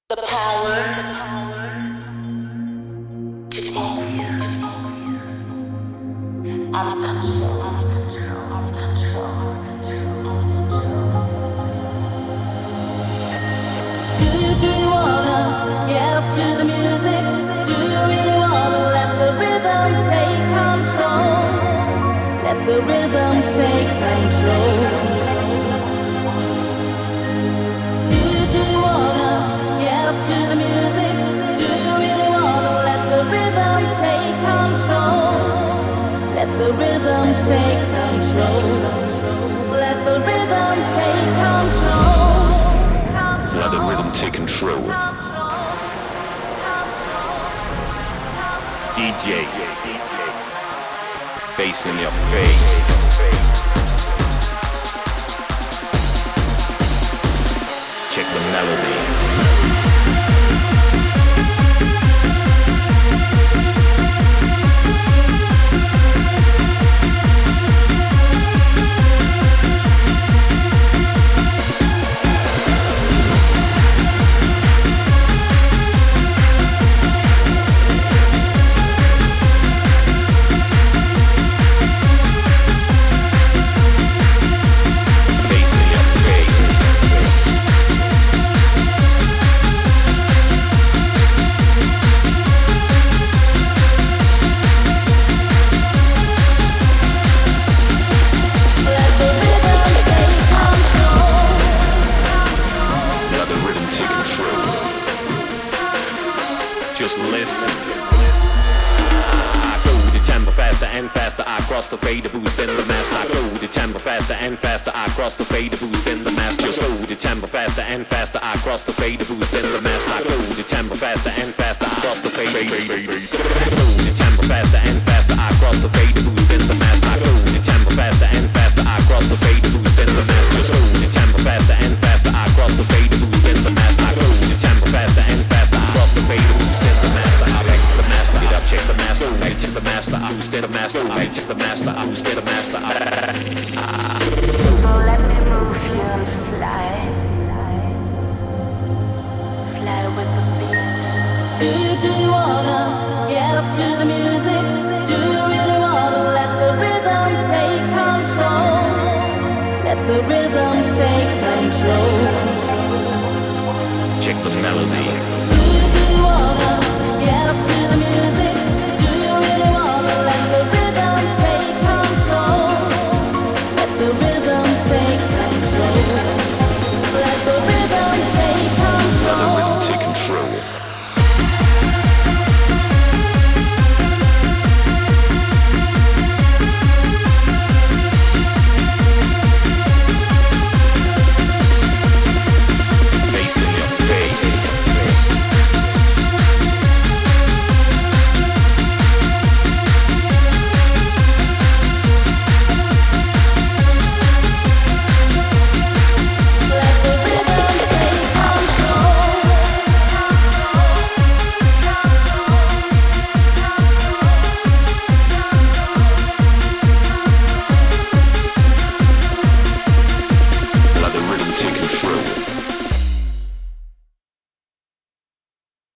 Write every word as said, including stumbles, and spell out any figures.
The power to take you under control, under control, under control, under control. Do you, do you wanna get up to the music? Do you really wanna let the rhythm take control? Let the rhythm take control. To the music, do you really wanna let the rhythm take control? Let the rhythm take control. Let the rhythm take control. Let the rhythm take control. D Js, bass in your face. Check the melody. Listen, I go the tempo faster and faster. I cross the fader, boost in the master. I go the tempo faster and faster. I cross the fader, boost in the master. Just go the tempo faster and faster. I cross the fader, boost in the master. I go the tempo faster and faster. I cross the fader, go the tempo faster and faster. I cross the fader, boost in the master. I go the tempo faster and faster. I cross the fader, boost in the master. Just go the tempo faster and faster. I cross the fader, boost in the master. I go the tempo faster and faster. I cross the fader, boost in the master. I like the master, get up, check the master, I check the master, I boost in the master, I check the master, I boost in the master. So let me move you and fly, fly with the beat. Do you, do you wanna get up to the music? Do you really wanna let the rhythm take control? Let the rhythm take control. Check the melody. Do you, do you wanna get up to